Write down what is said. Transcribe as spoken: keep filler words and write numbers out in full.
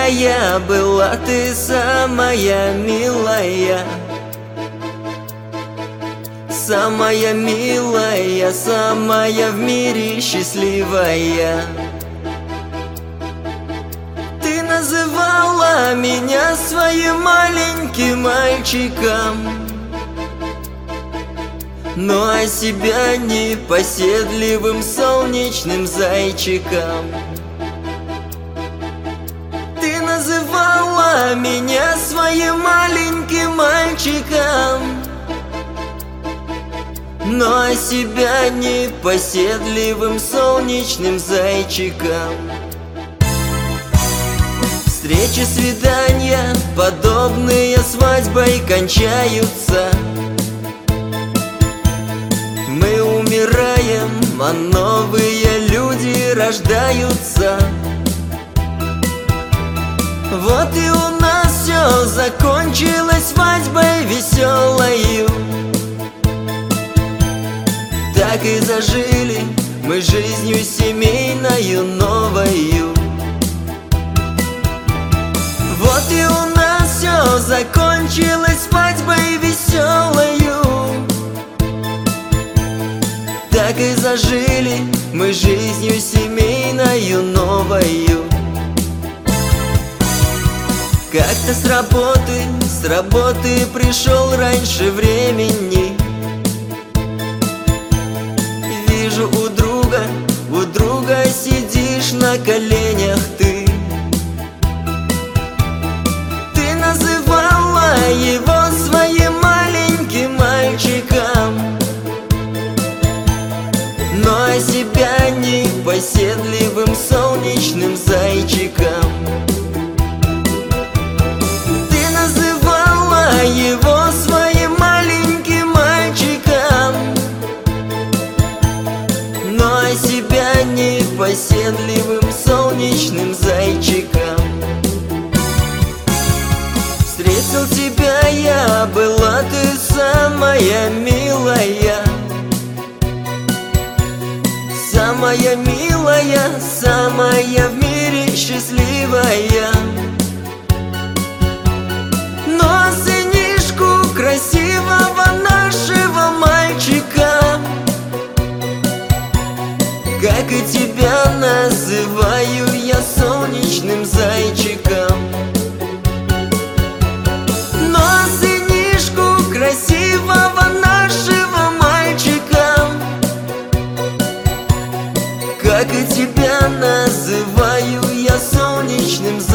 я была ты самая милая, самая милая, самая в мире счастливая. Ты называла меня своим маленьким мальчиком, но о себя непоседливым солнечным зайчиком. Ты называла меня своим маленьким мальчиком, но о себя непоседливым солнечным зайчиком. Встречи, свидания, подобные свадьбой, кончаются. Мы умираем, а новые люди рождаются. Вот и у нас все закончилось свадьбой веселою. Так и зажили мы жизнью семейною новою. Вот и у нас все закончилось свадьбой веселою. Так и зажили мы жизнью семейною новою. Как-то с работы, с работы пришел раньше времени. Вижу у друга, у друга сидишь на коленях ты. Ты называла его своим маленьким мальчиком, но о себя непоседливым солнечным зайчиком. Ты называла его своим маленьким мальчиком, но о себя непоседливым солнечным зайчиком. Встретил тебя я, была ты самая милая, самая милая, самая в мире счастливая. Но сынишку красивого нашего мальчика, как и тебя называю я солнечным зайчиком. Но сынишку красивого нашего мальчика, как и тебя называю я солнечным зайчиком.